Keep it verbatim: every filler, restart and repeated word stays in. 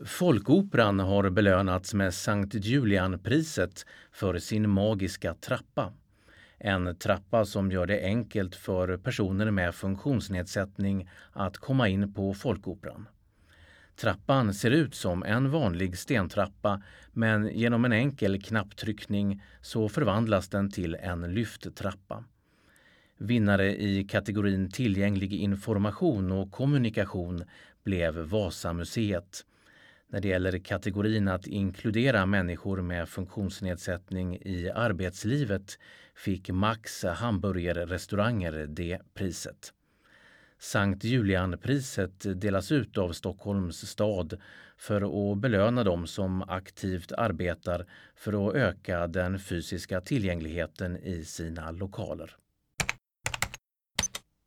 Folkoperan har belönats med Sankt Julian-priset för sin magiska trappa. En trappa som gör det enkelt för personer med funktionsnedsättning att komma in på Folkoperan. Trappan ser ut som en vanlig stentrappa, men genom en enkel knapptryckning så förvandlas den till en lyfttrappa. Vinnare i kategorin tillgänglig information och kommunikation blev Vasamuseet. När det gäller kategorin att inkludera människor med funktionsnedsättning i arbetslivet fick Max hamburgerrestauranger det priset. Sankt Julian-priset delas ut av Stockholms stad för att belöna dem som aktivt arbetar för att öka den fysiska tillgängligheten i sina lokaler.